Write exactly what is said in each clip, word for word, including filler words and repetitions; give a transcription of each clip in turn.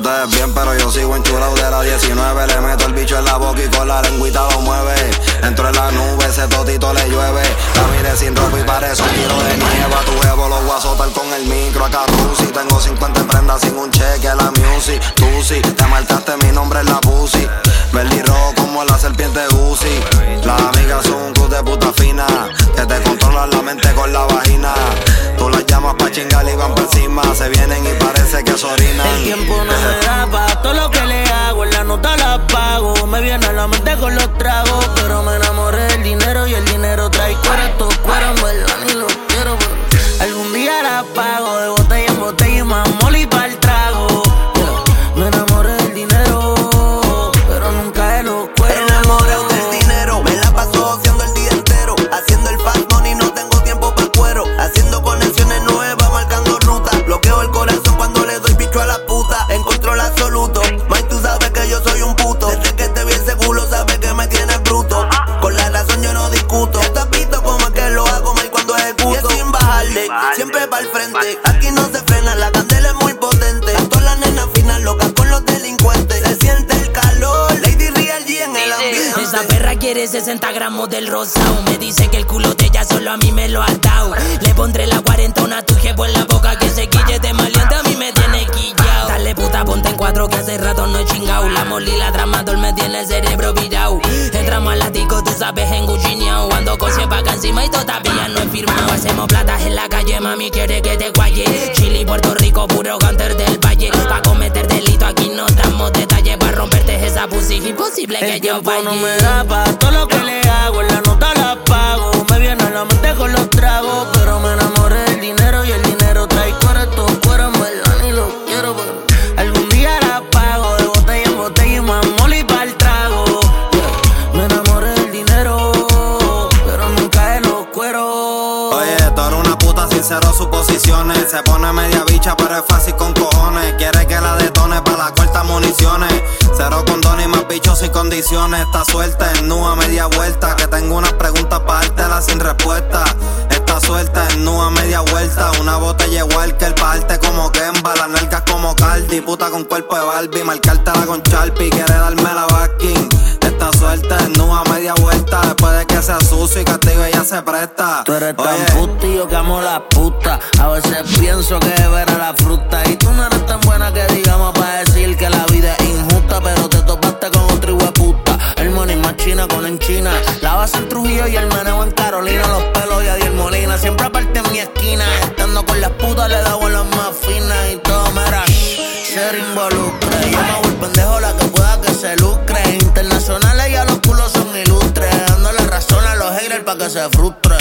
te ves bien, pero yo sigo enchulado de la diecinueve. Le meto el bicho en la boca y con la lengüita lo mueve. Entro en la nube, ese totito le llueve. La mire sin ropa y parece un kilo de nieve. A tu huevo lo voy a azotar con el micro. Acá Rusi, tengo cincuenta prendas sin un cheque. La music, tú sí, te marcaste mi nombre en la pussy. Verde y rojo como la serpiente Gucci. Las amigas son un club de puta fina, que te controlan la mente con la vagina. Tú las llamas pa' chingar y van por encima. Se vienen y parece que se orinan. El tiempo no me da pa' todo lo que le hago. En la nota la pago. Me viene a la mente con los tragos. Pero me enamoré del dinero y el dinero trae cuero. Estos cueros en verdad ni los quiero, pero algún día la pago. De botella en botella y más moli pa'l trago. Yeah. Me enamoré del dinero, pero nunca de los cueros. Enamorado del dinero, me la paso haciendo el día entero. Haciendo el fast money, no tengo tiempo pa' cuero. Haciendo conexiones nuevas, marcando rutas. Bloqueo el corazón cuando le doy bicho a la puta. En control absoluto, Mike, tú sabes que yo soy un puto. Desde que te vi en seguro, sabes que me tienes bruto. Con la razón yo no discuto. Esto has visto como es que lo hago, Mike, cuando ejecuto. Y es sin bajarle, siempre pa'l frente. Aquí no se frena, la candela es muy potente. A todas las nenas finas locas con los delincuentes. Se siente el calor, Lady Real G en el ambiente. Esa perra quiere sesenta gramos del rosado. Me dice que el culo de ella solo a mí me lo ha dado. Le pondré la cuarentona a tu jefe en la boca. Que se quille de maleante a mí me tiene quillao. Dale puta, ponte en cuatro que hace rato no he chingao. La moli, la tramador me tiene el cerebro virao. Entramos al latico, tú sabes, enguchineao. Ando cosé pa' acá encima y todavía no he firmado. Hacemos platas en la calle, mami quiere que te guaye. Chile y Puerto Rico, puro canter del valle. Pa' cometer delito aquí no damos detalles. Pa' romperte esa pussy, imposible que el yo falle. no me da pa' todo lo que le hago. En la nota la pago. Me viene a la mente con los tragos. Pero me enamoré del dinero y el dinero trae cuero. Estos cueros en verdad ni los quiero, pero algún día la pago. De botella en botella y más moli pa'l trago. Yeah. Me enamoré del dinero, pero nunca de los cueros. Oye, tú eres una puta, sincero suposiciones. Se pone media bicha, pero es fácil con cojones. Quiere que la detone pa' la corta municiones. Cero condones y más bichos sin condiciones. Esta suelta es nua media vuelta. Que tengo unas preguntas pa' dártelas sin respuesta. Esta suelta es nua media vuelta. Una botella igual que el parte como Kemba. Las nalgas como Cardi, puta con cuerpo de Barbie. Marcártela con Sharpie, quiere darme la backing. Esta suelta es nua media vuelta. Después de que sea sucio y castigo ella se presta. Tú eres Oye, tan puta y yo que amo la puta. A veces pienso que es ver a la fruta. Y tú no eres tan buena que digamos para decir que la vida es injusta. Pero te topaste con otro hijueputa. El money más china con en China. La base en Trujillo y el meneo en Carolina. Los pelos y Adiel Molina. Siempre aparte en mi esquina. Estando con las putas le damos las más finas. Y todo mera ser involucre. Yo me hago el pendejo la que pueda que se lucre. Internacionales ya los culos son ilustres. Dando la razón a los haters pa' que se frustren.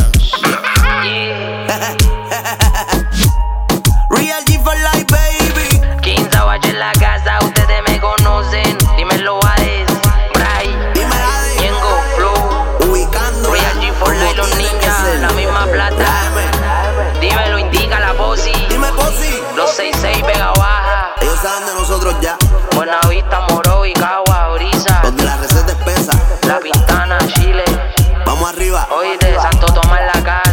Real G for life, baby. quince H en la casa, ustedes me conocen. Dímelo Hades, Bray, Dime Hades, Yengo, Flow, ubicando Real G for life, los ninjas, la misma plata. Dímelo, indica la posi. Dime Posi. Los seis seis Vega Baja. Ellos saben de nosotros ya. Buena Vista, Moro y Cagua, Brisa. Donde la receta es pesa. La Pintana, Chile. Vamos arriba. Oíste, Santo Tomás en la calle.